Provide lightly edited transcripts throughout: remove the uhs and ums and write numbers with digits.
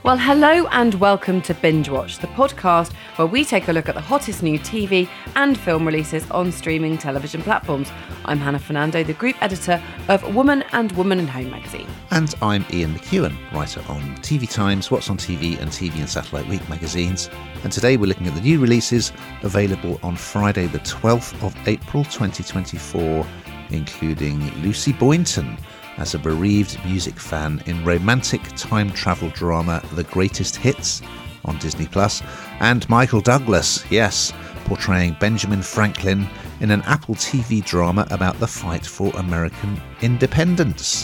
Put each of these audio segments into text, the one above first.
Well, hello and welcome to Binge Watch, the podcast where we take a look at the hottest new TV and film releases on streaming television platforms. I'm Hannah Fernando, the group editor of Woman and Woman and Home magazine. And I'm Ian McEwan, writer on TV Times, What's on TV and TV and Satellite Week magazines. And today we're looking at the new releases available on Friday the 12th of April 2024, including Lucy Boynton as a bereaved music fan in romantic time travel drama The Greatest Hits on Disney+, and Michael Douglas, yes, portraying Benjamin Franklin in an Apple TV drama about the fight for American independence.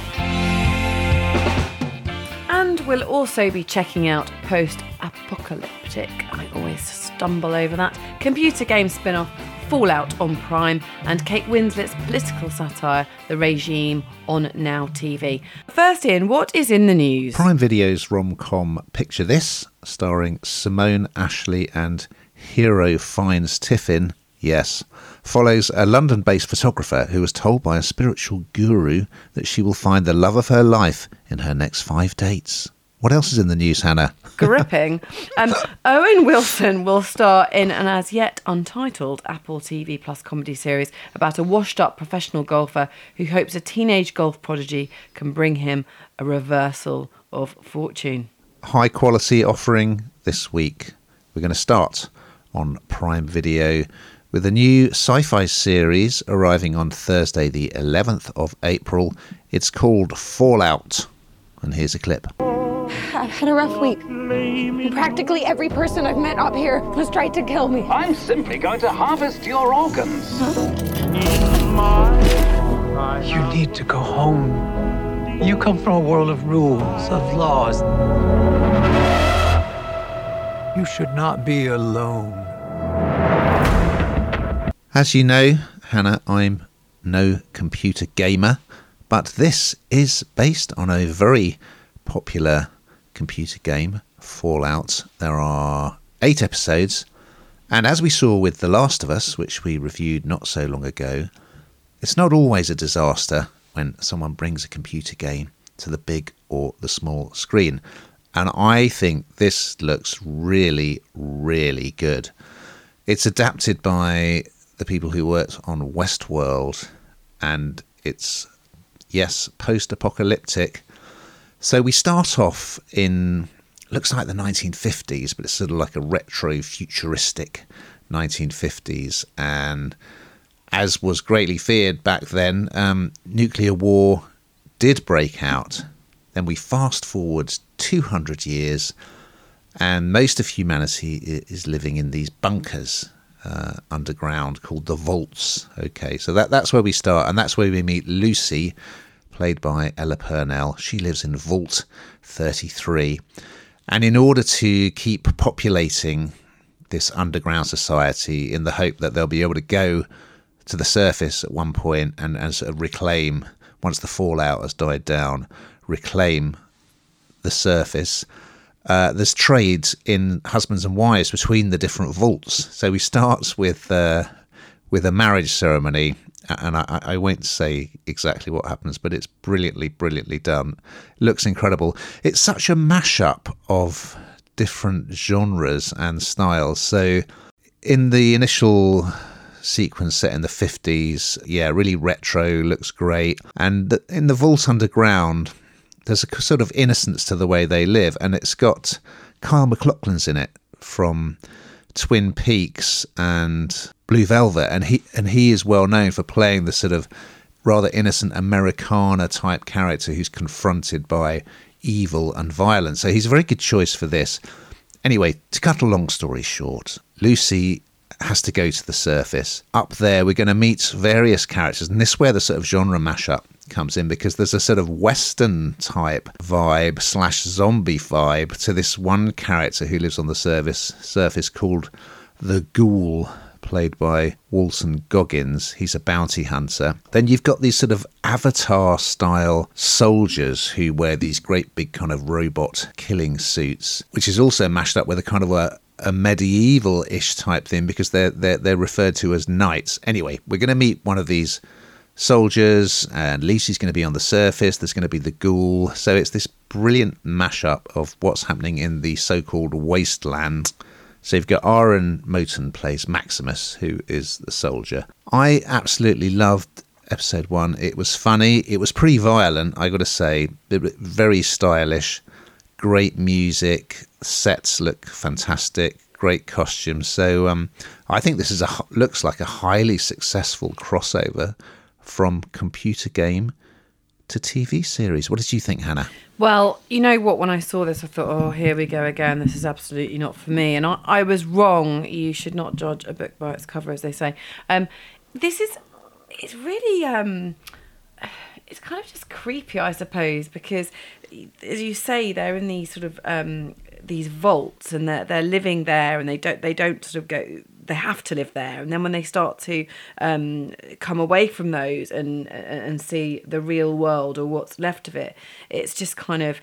And we'll also be checking out Post-Apocalyptic, I always stumble over that, computer game spin-off Fallout on Prime, and Kate Winslet's political satire The Regime on Now TV. First, Ian, what is in the news? Prime Video's rom-com Picture This, starring Simone Ashley and Hero Fiennes Tiffin, yes, follows a London-based photographer who was told by a spiritual guru that she will find the love of her life in her next 5 dates. What else is in the news, Hannah? Gripping. Owen Wilson will star in an as yet untitled Apple TV Plus comedy series about a washed-up professional golfer who hopes a teenage golf prodigy can bring him a reversal of fortune. High-quality offering this week. We're going to start on Prime Video with a new sci-fi series arriving on Thursday the 11th of April. It's called Fallout. And here's a clip. I've had a rough week. Practically every person I've met up here has tried to kill me. I'm simply going to harvest your organs. You need to go home. You come from a world of rules, of laws. You should not be alone. As you know, Hannah, I'm no computer gamer, but this is based on a very popular computer game, Fallout. There are 8 episodes, and as we saw with The Last of Us, which we reviewed not so long ago, it's not always a disaster when someone brings a computer game to the big or the small screen. And I think this looks really, really good. It's adapted by the people who worked on Westworld, and it's, yes, post-apocalyptic. So we start off in, looks like the 1950s, but it's sort of like a retro futuristic 1950s. And as was greatly feared back then, nuclear war did break out. Then we fast forward 200 years, and most of humanity is living in these bunkers underground called the vaults. Okay, so that's where we start, and that's where we meet Lucy, played by Ella Purnell. She lives in Vault 33. And in order to keep populating this underground society in the hope that they'll be able to go to the surface at one point and sort of reclaim, once the fallout has died down, reclaim the surface, there's trades in husbands and wives between the different vaults. So we start with a marriage ceremony, and I won't say exactly what happens, but it's brilliantly done. It looks incredible. It's such a mashup of different genres and styles. So in the initial sequence set in the 50s, yeah, really retro, looks great. And in the Vault Underground, there's a sort of innocence to the way they live, and it's got Kyle MacLachlan's in it from Twin Peaks and Blue Velvet, and he is well known for playing the sort of rather innocent Americana type character who's confronted by evil and violence. So he's a very good choice for this. Anyway, to cut a long story short, Lucy has to go to the surface. Up there, we're going to meet various characters, and this is where the sort of genre mashup comes in, because there's a sort of Western type vibe / zombie vibe to this one character who lives on the surface called the Ghoul, played by Walton Goggins. He's a bounty hunter. Then you've got these sort of Avatar-style soldiers who wear these great big kind of robot killing suits, which is also mashed up with a kind of a medieval-ish type thing, because they're referred to as knights. Anyway, we're going to meet one of these soldiers, and Lucy's going to be on the surface. There's going to be the ghoul. So it's this brilliant mashup of what's happening in the so-called wasteland. So you've got Aaron Moten plays Maximus, who is the soldier. I absolutely loved episode 1. It was funny. It was pretty violent, I got to say. Very stylish. Great music. Sets look fantastic. Great costumes. So I think this looks like a highly successful crossover from computer game to TV series. What did you think, Hannah? Well, you know what? When I saw this, I thought, oh, here we go again. This is absolutely not for me. And I was wrong. You should not judge a book by its cover, as they say. It's really, it's kind of just creepy, I suppose, because, as you say, they're in these sort of these vaults, and they're living there, and they don't sort of go. They have to live there, and then when they start to come away from those and see the real world or what's left of it, it's just kind of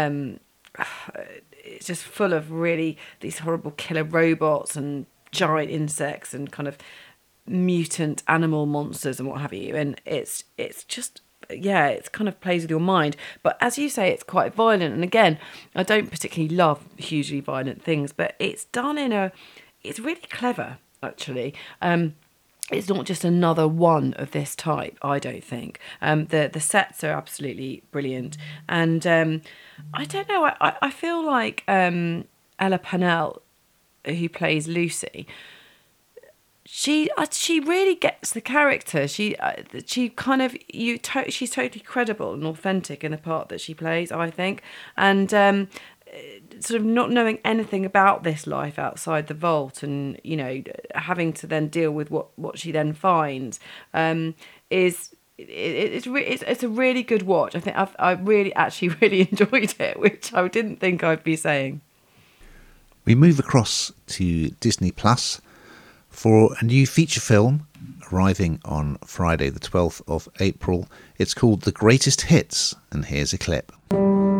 it's just full of really these horrible killer robots and giant insects and kind of mutant animal monsters and what have you, and it's just. Yeah, it's kind of plays with your mind. But as you say, it's quite violent. And again, I don't particularly love hugely violent things, but it's done it's really clever, actually. It's not just another one of this type, I don't think. The sets are absolutely brilliant. And I don't know, I feel like Ella Pennell, who plays Lucy, she really gets the character. She kind of she's totally credible and authentic in the part that she plays, I think, and sort of not knowing anything about this life outside the vault, and having to then deal with what she then finds it's a really good watch. I think I really enjoyed it, which I didn't think I'd be saying. We move across to Disney Plus for a new feature film arriving on Friday the 12th of April. It's called The Greatest Hits, and here's a clip. 2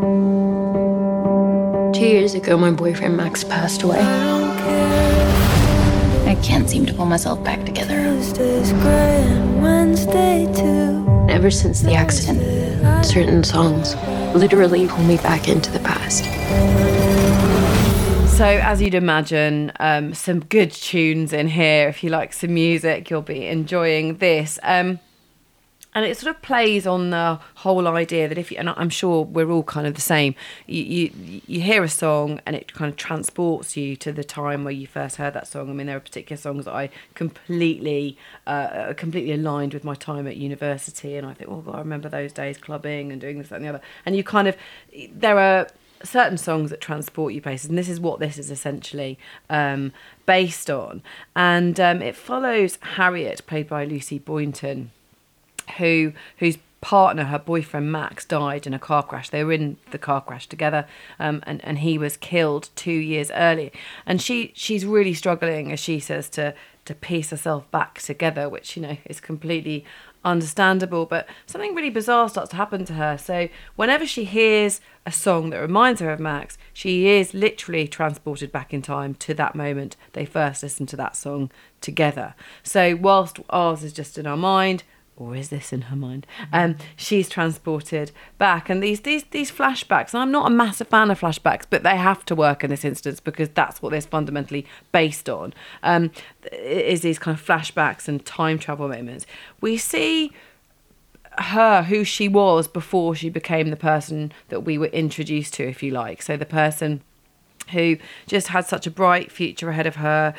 years ago, my boyfriend Max passed away. I can't seem to pull myself back together. Ever since the accident, certain songs literally pull me back into the past. So, as you'd imagine, some good tunes in here. If you like some music, you'll be enjoying this. And it sort of plays on the whole idea that and I'm sure we're all kind of the same, you hear a song and it kind of transports you to the time where you first heard that song. I mean, there are particular songs that I completely aligned with my time at university, and I think, oh God, I remember those days clubbing and doing this, that and the other. And you kind of, there are certain songs that transport you places, and this is what this is essentially based on. And it follows Harriet, played by Lucy Boynton, whose partner, her boyfriend Max, died in a car crash. They were in the car crash together, and he was killed 2 years earlier. And she's really struggling, as she says, to piece herself back together, which is completely understandable. But something really bizarre starts to happen to her. So whenever she hears a song that reminds her of Max, she is literally transported back in time to that moment they first listened to that song together. So whilst ours is just in our mind, or is this in her mind? She's transported back, and these flashbacks. And I'm not a massive fan of flashbacks, but they have to work in this instance because that's what they're fundamentally based on. Is these kind of flashbacks and time travel moments. We see her, who she was before she became the person that we were introduced to, if you like. So the person who just had such a bright future ahead of her,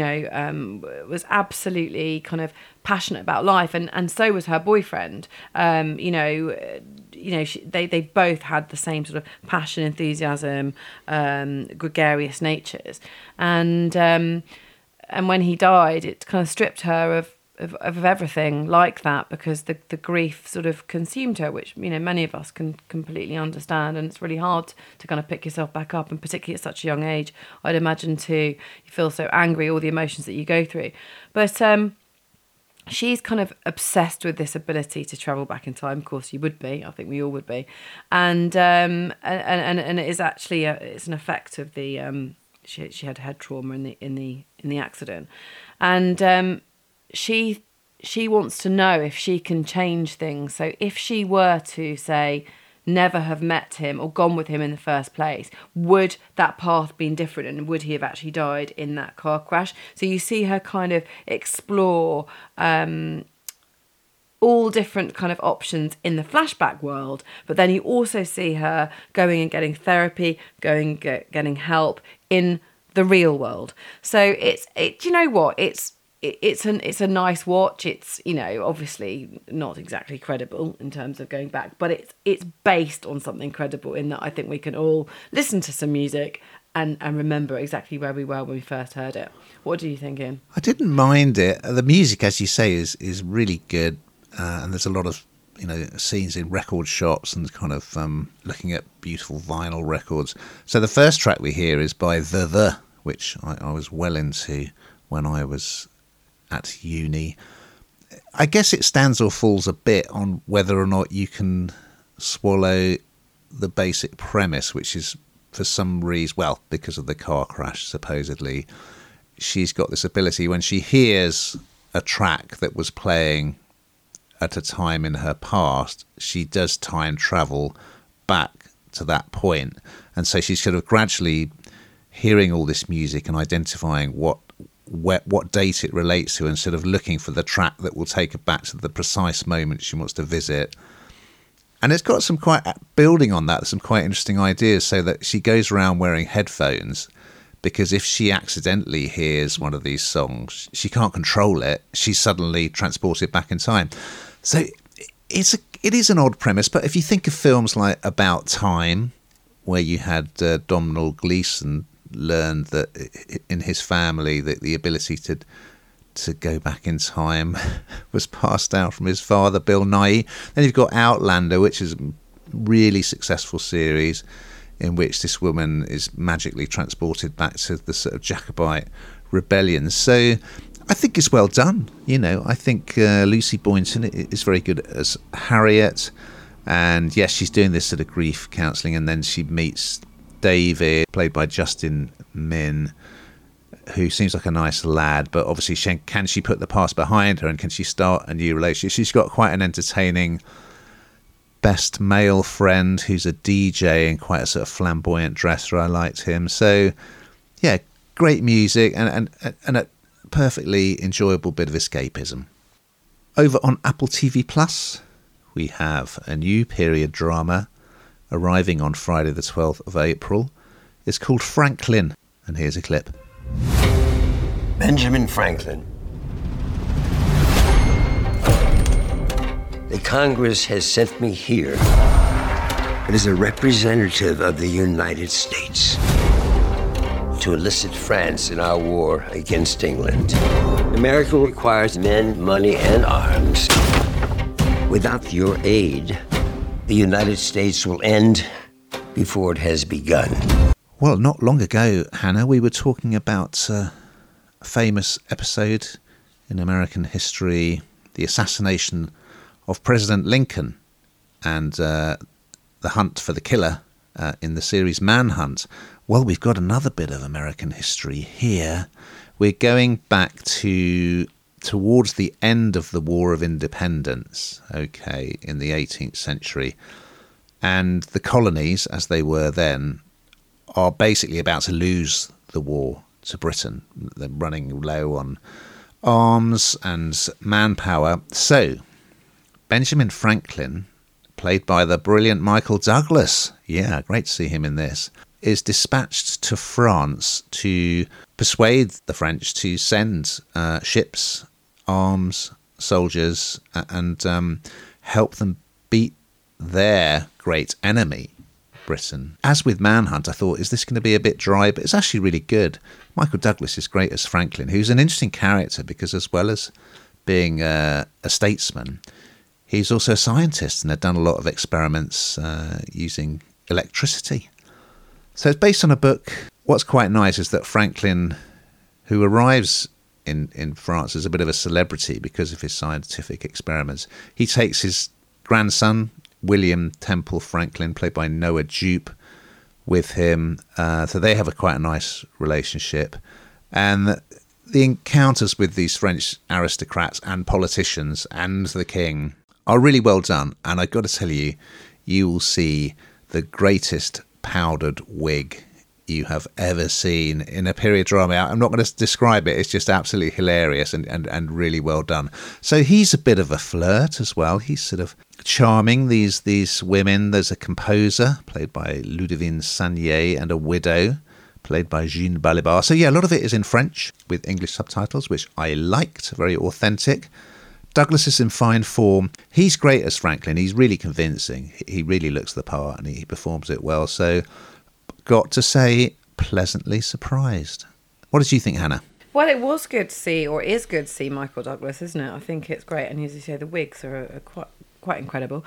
was absolutely kind of passionate about life, and so was her boyfriend. They both had the same sort of passion, enthusiasm, gregarious natures, and when he died, it kind of stripped her of everything like that, because the grief sort of consumed her, which many of us can completely understand, and it's really hard to kind of pick yourself back up, and particularly at such a young age, I'd imagine too. You feel so angry, all the emotions that you go through, but she's kind of obsessed with this ability to travel back in time. Of course, you would be. I think we all would be, and it is actually it's an effect of the she had head trauma in the accident, and she she wants to know if she can change things. So if she were to, say, never have met him or gone with him in the first place, would that path been different, and would he have actually died in that car crash? So you see her kind of explore all different kind of options in the flashback world, but then you also see her going and getting therapy, getting help in the real world. So you know what, it's a nice watch. It's, you know, obviously not exactly credible in terms of going back, but it's based on something credible in that I think we can all listen to some music and remember exactly where we were when we first heard it. What do you think, Ian? I didn't mind it. The music, as you say, is really good, and there's a lot of, you know, scenes in record shops and kind of looking at beautiful vinyl records. So the first track we hear is by The, which I was well into when I was at uni. I guess it stands or falls a bit on whether or not you can swallow the basic premise, which is, for some reason, well, because of the car crash, supposedly, she's got this ability when she hears a track that was playing at a time in her past, she does time travel back to that point. And so she's sort of gradually hearing all this music and identifying what date it relates to, and sort of looking for the track that will take her back to the precise moment she wants to visit. And it's got some quite, building on that, some quite interesting ideas, so that she goes around wearing headphones, because if she accidentally hears one of these songs, she can't control it. She's suddenly transported back in time. So it is an odd premise, but if you think of films like About Time, where you had Domhnall Gleeson learned that in his family that the ability to go back in time was passed down from his father, Bill Nighy. Then you've got Outlander, which is a really successful series in which this woman is magically transported back to the sort of Jacobite rebellion. So I think it's well done. You know, I think Lucy Boynton is very good as Harriet. And yes, she's doing this sort of grief counselling, and then she meets David, played by Justin Min, who seems like a nice lad, but obviously can she put the past behind her, and can she start a new relationship? She's got quite an entertaining best male friend who's a DJ and quite a sort of flamboyant dresser. I liked him. So yeah, great music and a perfectly enjoyable bit of escapism. Over on Apple TV Plus, we have a new period drama arriving on Friday the 12th of April. It's called Franklin, and here's a clip. Benjamin Franklin. The Congress has sent me here as a representative of the United States to enlist France in our war against England. America requires men, money, and arms. Without your aid, the United States will end before it has begun. Well, not long ago, Hannah, we were talking about a famous episode in American history, the assassination of President Lincoln, and the hunt for the killer in the series Manhunt. Well, we've got another bit of American history here. We're going back towards the end of the War of Independence, okay, in the 18th century. And the colonies, as they were then, are basically about to lose the war to Britain. They're running low on arms and manpower. So Benjamin Franklin, played by the brilliant Michael Douglas, yeah, great to see him in this, is dispatched to France to persuade the French to send ships, arms, soldiers, and help them beat their great enemy, Britain. As with Manhunt, I thought, is this going to be a bit dry? But it's actually really good. Michael Douglas is great as Franklin, who's an interesting character because as well as being a statesman, he's also a scientist and had done a lot of experiments using electricity. So it's based on a book. What's quite nice is that Franklin, who arrives in France as a bit of a celebrity because of his scientific experiments, he takes his grandson, William Temple Franklin, played by Noah Jupe, with him. So they have quite a nice relationship. And the encounters with these French aristocrats and politicians and the king are really well done. And I've got to tell you, you will see the greatest powdered wig you have ever seen in a period drama. I'm not going to describe it. It's just absolutely hilarious and really well done. So he's a bit of a flirt as well. He's sort of charming these women. There's a composer played by Ludivine Sagnier and a widow played by Jean Balibar. So yeah, a lot of it is in French with English subtitles, which I liked, very authentic. Douglas is in fine form. He's great as Franklin. He's really convincing. He really looks the part and he performs it well. So got to say, pleasantly surprised. What did you think, Hannah? Well, it was good to see, or is good to see, Michael Douglas, isn't it? I think it's great. And as you say, the wigs are quite incredible.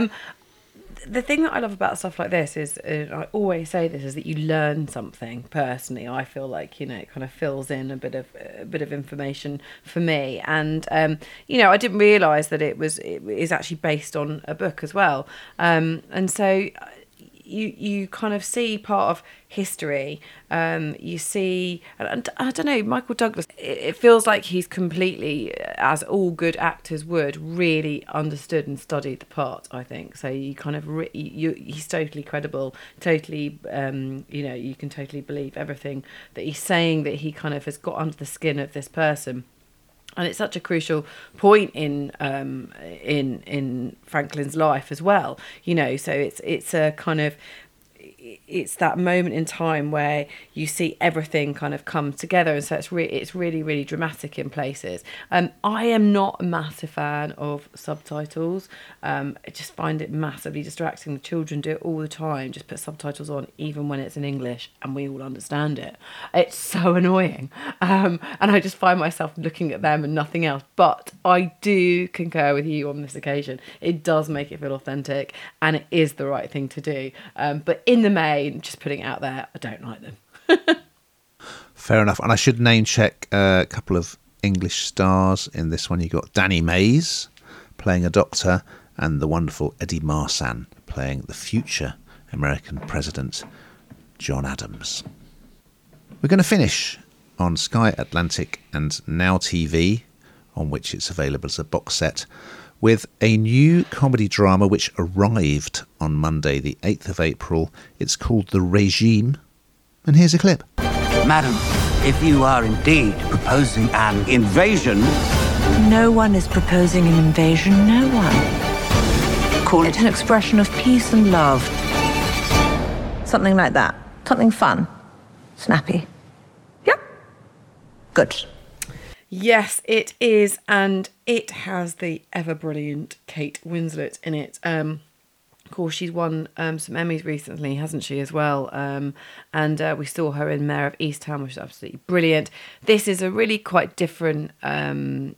The thing that I love about stuff like this is, I always say this, is that you learn something personally. I feel like, it kind of fills in a bit of information for me. And, I didn't realise that it is actually based on a book as well. And so you kind of see part of history. You see, and I don't know, Michael Douglas, it feels like he's completely, as all good actors would, really understood and studied the part, I think. So you kind of, he's totally credible, totally, you can totally believe everything that he's saying, that he kind of has got under the skin of this person. And it's such a crucial point in Franklin's life as well, So it's a kind of, it's that moment in time where you see everything kind of come together, and so it's really, really dramatic in places. I am not a massive fan of subtitles. I just find it massively distracting. The children do it all the time. Just put subtitles on, even when it's in English, and we all understand it. It's so annoying, and I just find myself looking at them and nothing else. But I do concur with you on this occasion. It does make it feel authentic, and it is the right thing to do. But in the main, just putting it out there, I don't like them. Fair enough. And I should name check a couple of English stars in this one. You got Danny Mays playing a doctor, and the wonderful Eddie Marsan playing the future American president, John Adams. We're going to finish on Sky Atlantic and Now TV, on which it's available as a box set, with a new comedy drama which arrived on Monday, the 8th of April. It's called The Regime, and here's a clip. Madam, if you are indeed proposing an invasion... No one is proposing an invasion, no one. Call it an expression of peace and love. Something like that. Something fun. Snappy. Yep. Good. Yes, it is, and it has the ever-brilliant Kate Winslet in it. Of course, she's won some Emmys recently, hasn't she, as well? And we saw her in Mayor of Easttown, which is absolutely brilliant. This is a really quite a different thing,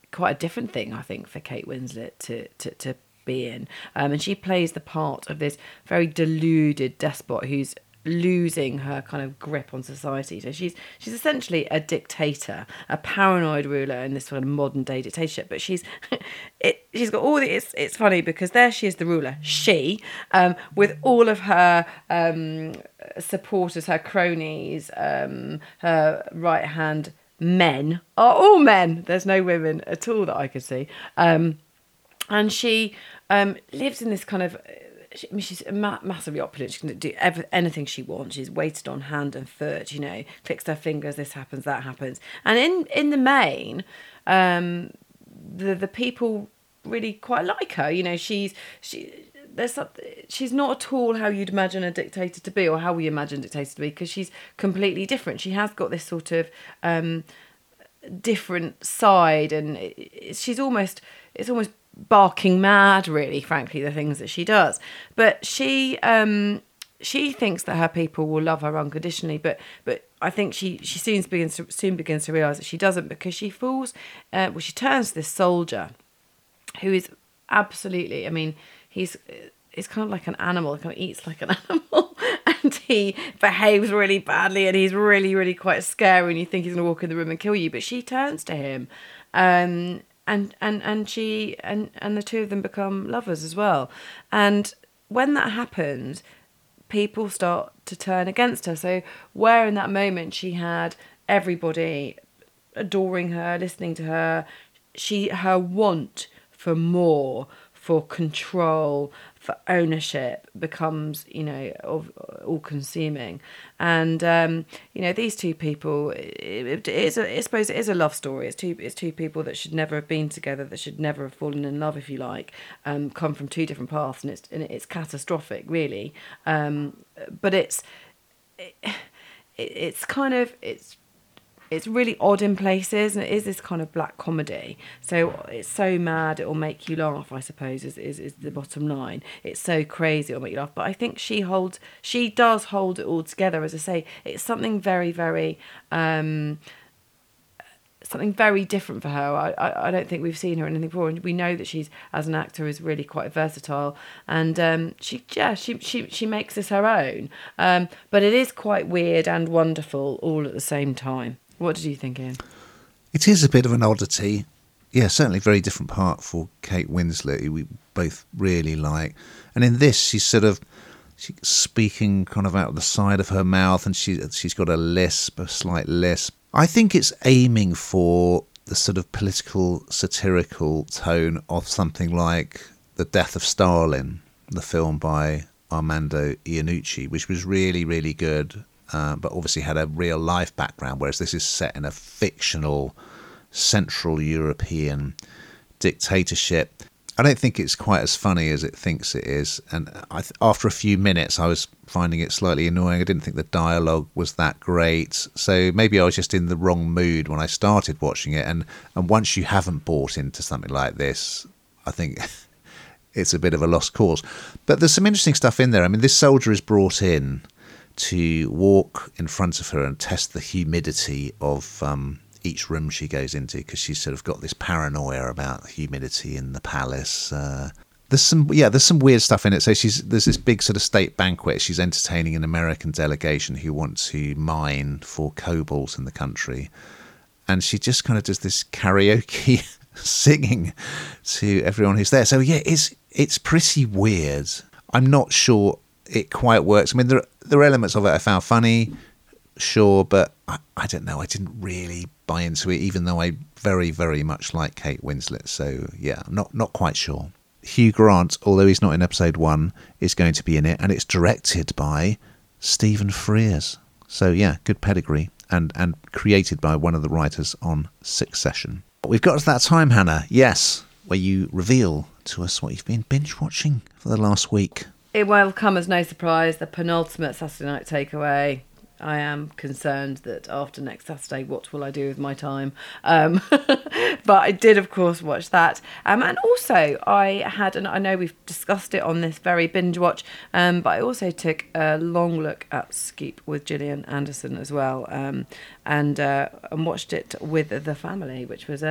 I think, for Kate Winslet to be in. And she plays the part of this very deluded despot who's losing her kind of grip on society. So she's essentially a dictator, a paranoid ruler in this sort of modern day dictatorship. But she's got all the, it's funny because there she is, the ruler, with all of her supporters, her cronies, her right hand men are all men. There's no women at all that I could see. And she lives in this kind of, she's massively opulent. She can do anything she wants. She's waited on hand and foot, clicks her fingers, this happens, that happens. And in the main, the people really quite like her. She's not at all how you'd imagine a dictator to be, or how we imagine dictators to be, because she's completely different. She has got this sort of different side, and it's almost barking mad, really, frankly, the things that she does. But she thinks that her people will love her unconditionally, but I think she soon begins to realise that she doesn't, because she falls, she turns to this soldier who is absolutely, he's kind of like an animal, he kind of eats like an animal, and he behaves really badly, and he's really, really quite scary, and you think he's going to walk in the room and kill you, but she turns to him, and she and the two of them become lovers as well. And when that happens, people start to turn against her. So where in that moment she had everybody adoring her, listening to her, her want for more, for control, for ownership becomes, all-consuming. And, these two people, I suppose it is a love story. It's two people that should never have been together, that should never have fallen in love, if you like, come from two different paths, and it's catastrophic, really. But it's really odd in places, and it is this kind of black comedy. So it's so mad it'll make you laugh, I suppose, is the bottom line. It's so crazy it'll make you laugh. But I think she does hold it all together. As I say, it's something very, very something very different for her. I don't think we've seen her in anything before, and we know that she's, as an actor, is really quite versatile, and she makes this her own. But it is quite weird and wonderful all at the same time. What did you think, Ian? It is a bit of an oddity. Yeah, certainly very different part for Kate Winslet, who we both really like. And in this, she's speaking kind of out of the side of her mouth, and she's got a lisp, a slight lisp. I think it's aiming for the sort of political, satirical tone of something like The Death of Stalin, the film by Armando Iannucci, which was really, really good. But obviously had a real life background, whereas this is set in a fictional Central European dictatorship. I don't think it's quite as funny as it thinks it is, and after a few minutes I was finding it slightly annoying. I didn't think the dialogue was that great, so maybe I was just in the wrong mood when I started watching it, and once you haven't bought into something like this, I think it's a bit of a lost cause. But there's some interesting stuff in there. I mean, this soldier is brought in to walk in front of her and test the humidity of each room she goes into, because she's sort of got this paranoia about humidity in the palace. There's some weird stuff in it. So there's this big sort of state banquet. She's entertaining an American delegation who want to mine for cobalt in the country, and she just kind of does this karaoke singing to everyone who's there. So yeah, it's pretty weird. I'm not sure it quite works. I mean, there are elements of it I found funny, sure, but I don't know. I didn't really buy into it, even though I very, very much like Kate Winslet. So yeah, I'm not quite sure. Hugh Grant, although he's not in episode 1, is going to be in it, and it's directed by Stephen Frears. So yeah, good pedigree, and created by one of the writers on Succession. We've got to that time, Hannah, yes, where you reveal to us what you've been binge watching for the last week. It will come as no surprise, the penultimate Saturday night takeaway. I am concerned that after next Saturday, what will I do with my time? But I did, of course, watch that. And also I had, and I know we've discussed it on this very binge watch, but I also took a long look at Scoop with Gillian Anderson as well, and watched it with the family, which was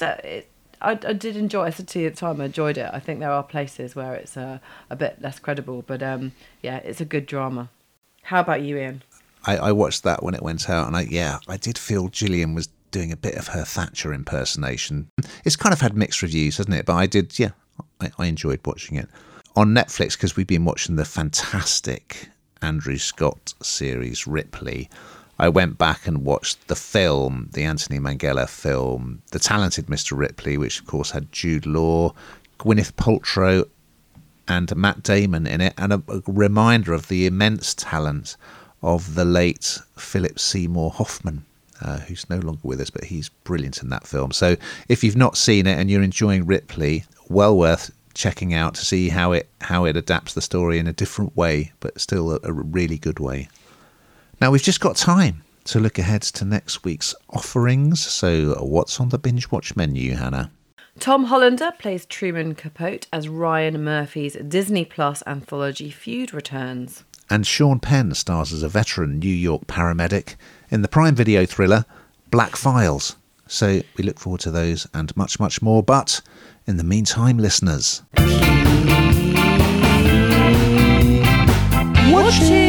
I did enjoy it. I said to you at the time, I enjoyed it. I think there are places where it's a bit less credible, but yeah, it's a good drama. How about you, Ian? I watched that when it went out, and I did feel Gillian was doing a bit of her Thatcher impersonation. It's kind of had mixed reviews, hasn't it? But I enjoyed watching it. On Netflix, because we've been watching the fantastic Andrew Scott series Ripley, I went back and watched the film, the Anthony Minghella film, The Talented Mr. Ripley, which of course had Jude Law, Gwyneth Paltrow and Matt Damon in it, and a reminder of the immense talent of the late Philip Seymour Hoffman, who's no longer with us, but he's brilliant in that film. So if you've not seen it and you're enjoying Ripley, well worth checking out to see how it adapts the story in a different way, but still a really good way. Now we've just got time to look ahead to next week's offerings. So what's on the binge watch menu, Hannah? Tom Hollander plays Truman Capote as Ryan Murphy's Disney Plus anthology Feud returns. And Sean Penn stars as a veteran New York paramedic in the Prime Video thriller Black Files. So we look forward to those and much, much more. But in the meantime, listeners, watching.